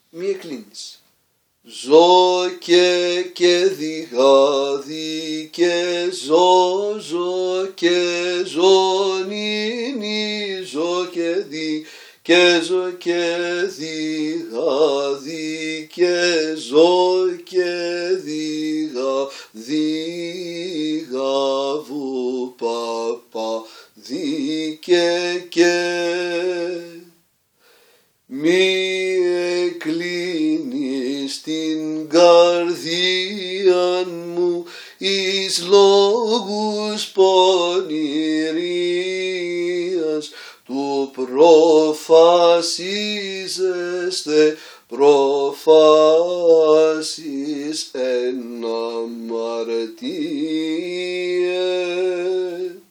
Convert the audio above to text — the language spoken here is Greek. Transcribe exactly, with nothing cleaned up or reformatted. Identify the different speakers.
Speaker 1: μη εκκλίνεις. Ζω και και διγάδι και ζω, ζω και ζωνίνι, ζω και δι και ζω και διγάδι και ζω και διγάδι γαβου παπα δι και και μη εκκλίνεις την καρδίαν μου εις λόγους πονηρίας του προφασίζεστε προφάσεις εν αμαρτίε.